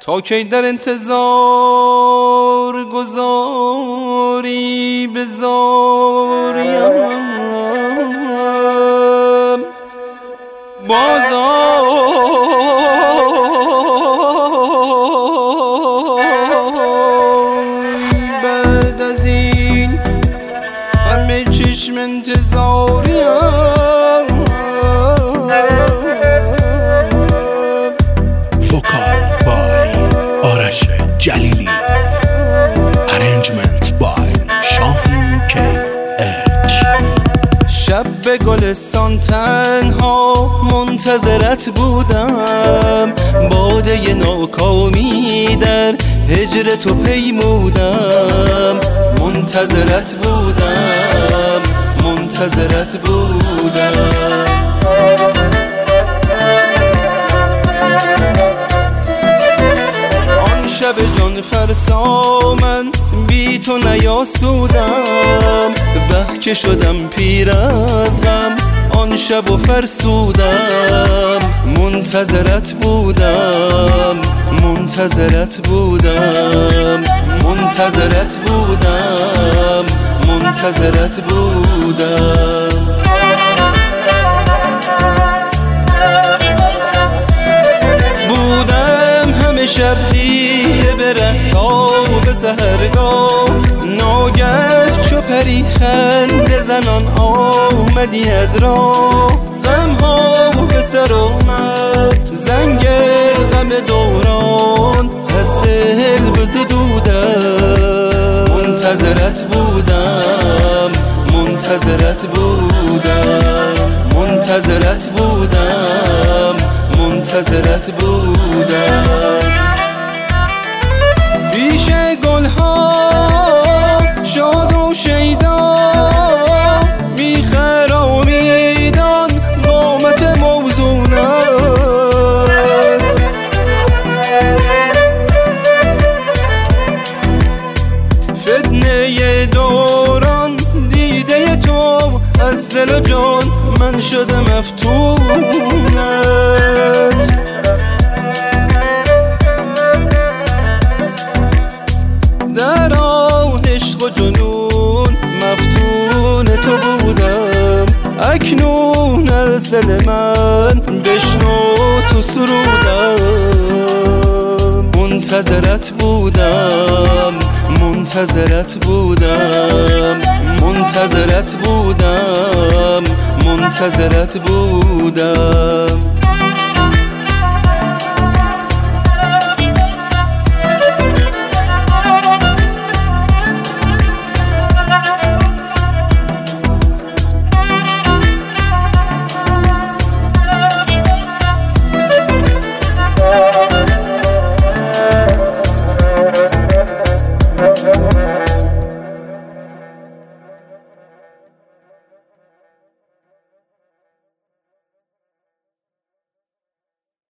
تا کی در انتظار گذاری بزاریم بعد از این همه چشم انتظاریم وکال بای آرش جلیلی، ارنجمنت بای شاهین KH. شب به گلستان تنها منتظرت بودم، باده ناکامی در هجر تو پیمودم. منتظرت بودم، منتظرت بودم. آن شب جان فرسا من بی تو نیاسودم، به که شدم پیر از غم آن شب و فرسودم. منتظرت بودم، منتظرت بودم، منتظرت بودم، منتظرت بودم. بودم همه شب دیره بره تا به سحرگاه، ناگه چو پری خنده زنان آمدی از راه. غم ها به سر آمد زنگ غم دوران، از دل بزدودم. منتظرت بودم، منتظرت بودم، منتظرت بودم، منتظرت بودم. پیش گلها شاد و شیدا میخرامیدان قامت موزونت. فتنه دوران دیده تو از دل و جان من شده مفتونت. در آن عشق و جنون مفتون تو بودم، اکنون از دل من بشنو تو سرودم. منتظرت بودم، منتظرت بودم، منتظرت بودم، منتظرت بودم.